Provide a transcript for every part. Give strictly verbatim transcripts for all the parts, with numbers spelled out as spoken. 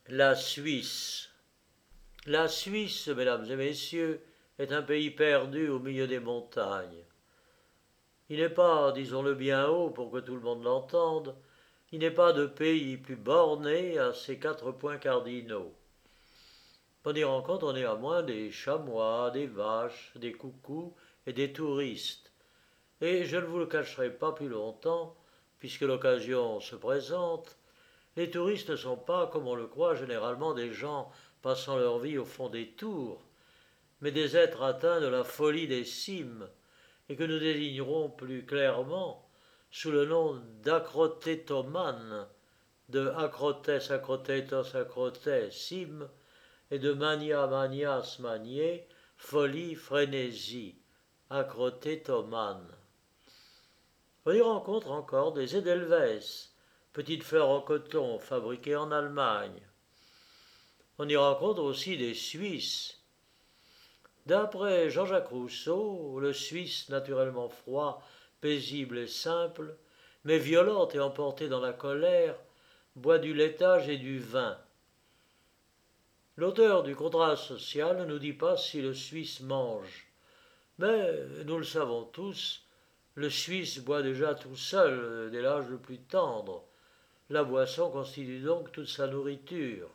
La Suisse. La Suisse, mesdames et messieurs, est un pays perdu au milieu des montagnes. Il n'est pas, disons-le bien haut pour que tout le monde l'entende, il n'est pas de pays plus borné à ses quatre points cardinaux. On y rencontre néanmoins des chamois, des vaches, des coucous et des touristes. Et je ne vous le cacherai pas plus longtemps, puisque l'occasion se présente, les touristes ne sont pas, comme on le croit généralement, des gens passant leur vie au fond des tours, mais des êtres atteints de la folie des cimes, et que nous désignerons plus clairement sous le nom d'acrotétomanes, de acrotès, acrotétos, acrotés, cime, et de mania, manias, manier, folie, frénésie, acrotétomanes. On y rencontre encore des Edelweiss, petites fleurs en coton fabriquées en Allemagne. On y rencontre aussi des Suisses. D'après Jean-Jacques Rousseau, le Suisse naturellement froid, paisible et simple, mais violent et emporté dans la colère, boit du laitage et du vin. L'auteur du contrat social ne nous dit pas si le Suisse mange, mais nous le savons tous, le Suisse boit déjà tout seul dès l'âge le plus tendre. La boisson constitue donc toute sa nourriture.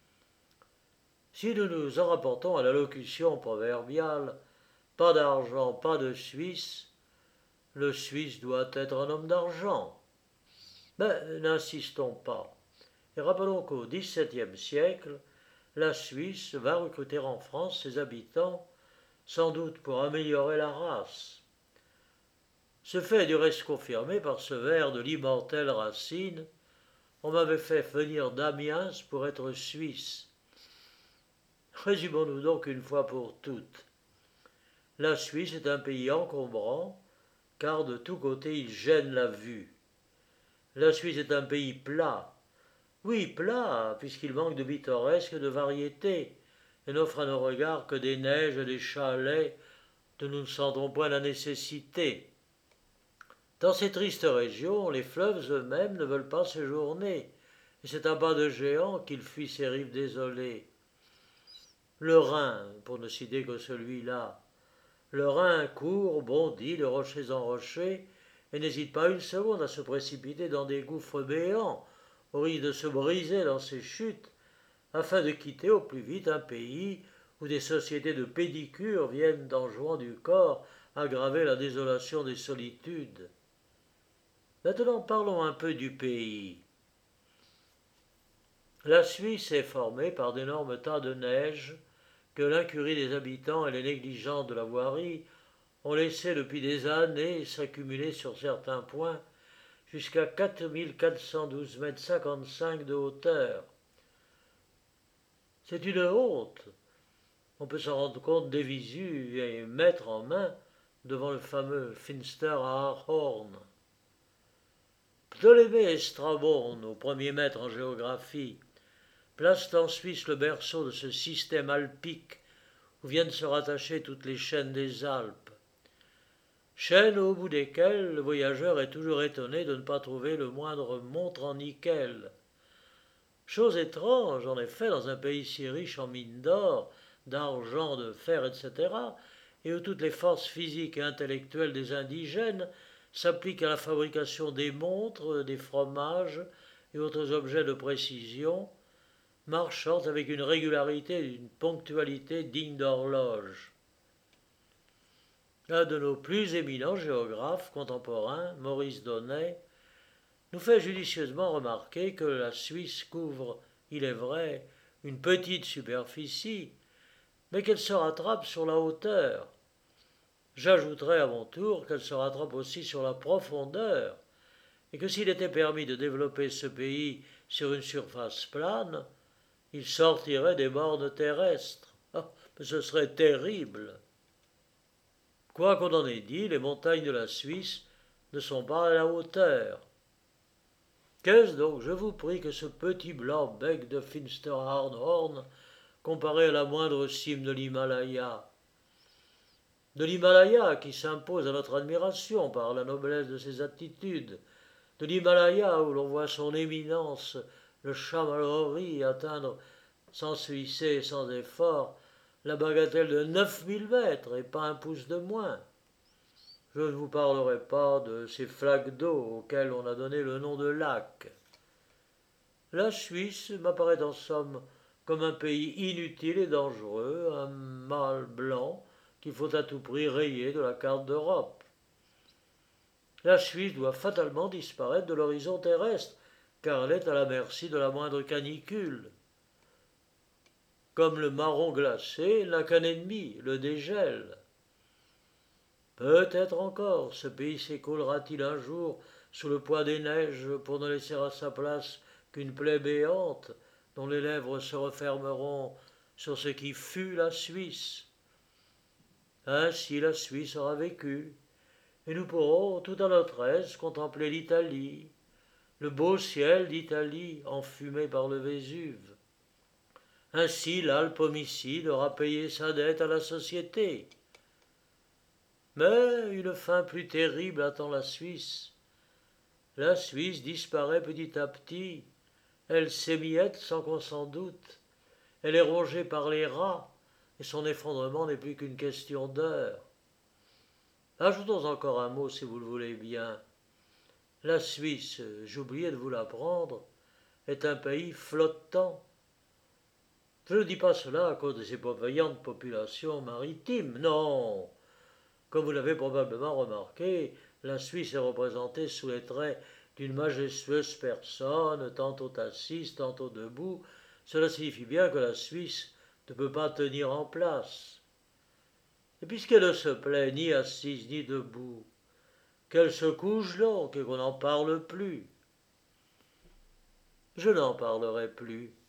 Si nous nous en rapportons à la locution proverbiale « pas d'argent, pas de Suisse », le Suisse doit être un homme d'argent. Mais n'insistons pas, et rappelons qu'au dix-septième siècle, la Suisse va recruter en France ses habitants, sans doute pour améliorer la race. Ce fait est du reste confirmé par ce vers de l'immortel Racine. On m'avait fait venir d'Amiens pour être Suisse. Résumons-nous donc une fois pour toutes. La Suisse est un pays encombrant, car de tous côtés il gêne la vue. La Suisse est un pays plat. Oui, plat, puisqu'il manque de pittoresque et de variété, et n'offre à nos regards que des neiges et des chalets dont nous ne sentons point la nécessité. Dans ces tristes régions, les fleuves eux-mêmes ne veulent pas séjourner, et c'est un pas de géant qu'ils fuient ces rives désolées. Le Rhin, pour ne citer que celui-là. Le Rhin court, bondit de rochers en rochers, et n'hésite pas une seconde à se précipiter dans des gouffres béants, au risque de se briser dans ses chutes, afin de quitter au plus vite un pays où des sociétés de pédicure viennent, en jouant du corps, aggraver la désolation des solitudes. Maintenant parlons un peu du pays. La Suisse est formée par d'énormes tas de neige que l'incurie des habitants et les négligences de la voirie ont laissé depuis des années s'accumuler sur certains points jusqu'à quatre mille quatre cent douze mètres cinquante-cinq de hauteur. C'est une honte. On peut s'en rendre compte dès visu et mettre en main devant le fameux Finster à Horn. Ptolémée et Strabon, nos premiers maîtres en géographie, placent en Suisse le berceau de ce système alpique où viennent se rattacher toutes les chaînes des Alpes. Chaînes au bout desquelles le voyageur est toujours étonné de ne pas trouver le moindre montre en nickel. Chose étrange, en effet, dans un pays si riche en mines d'or, d'argent, de fer, et cetera, et où toutes les forces physiques et intellectuelles des indigènes s'appliquent à la fabrication des montres, des fromages et autres objets de précision, marchant avec une régularité et une ponctualité dignes d'horloge. Un de nos plus éminents géographes contemporains, Maurice Donnet, nous fait judicieusement remarquer que la Suisse couvre, il est vrai, une petite superficie, mais qu'elle se rattrape sur la hauteur. J'ajouterai à mon tour qu'elle se rattrape aussi sur la profondeur, et que s'il était permis de développer ce pays sur une surface plane, il sortirait des bornes terrestres. Oh, mais ce serait terrible. Quoi qu'on en ait dit, les montagnes de la Suisse ne sont pas à la hauteur. Qu'est-ce donc, je vous prie, que ce petit blanc bec de Finsteraarhorn comparé à la moindre cime de l'Himalaya? De l'Himalaya qui s'impose à notre admiration par la noblesse de ses attitudes, de l'Himalaya où l'on voit son éminence le chamallowerie atteindre sans se hisser et sans effort la bagatelle de neuf mille mètres et pas un pouce de moins. Je ne vous parlerai pas de ces flaques d'eau auxquelles on a donné le nom de lac. La Suisse m'apparaît en somme comme un pays inutile et dangereux, un mâle blanc qu'il faut à tout prix rayer de la carte d'Europe. La Suisse doit fatalement disparaître de l'horizon terrestre, car elle est à la merci de la moindre canicule. Comme le marron glacé n'a qu'un ennemi, le dégel. Peut-être encore ce pays s'écoulera-t-il un jour sous le poids des neiges pour ne laisser à sa place qu'une plaie béante dont les lèvres se refermeront sur ce qui fut la Suisse. Ainsi la Suisse aura vécu, et nous pourrons tout à notre aise contempler l'Italie, le beau ciel d'Italie enfumé par le Vésuve. Ainsi l'Alpe homicide aura payé sa dette à la société. Mais une fin plus terrible attend la Suisse. La Suisse disparaît petit à petit, elle s'émiette sans qu'on s'en doute, elle est rongée par les rats, et son effondrement n'est plus qu'une question d'heure. Ajoutons encore un mot si vous le voulez bien. La Suisse, j'oubliais de vous l'apprendre, est un pays flottant. Je ne dis pas cela à cause de ses pauvrillantes populations maritimes, non. Comme vous l'avez probablement remarqué, la Suisse est représentée sous les traits d'une majestueuse personne, tantôt assise, tantôt debout. Cela signifie bien que la Suisse ne peut pas tenir en place. Et puisqu'elle ne se plaît ni assise ni debout, qu'elle se couche donc et qu'on n'en parle plus. Je n'en parlerai plus.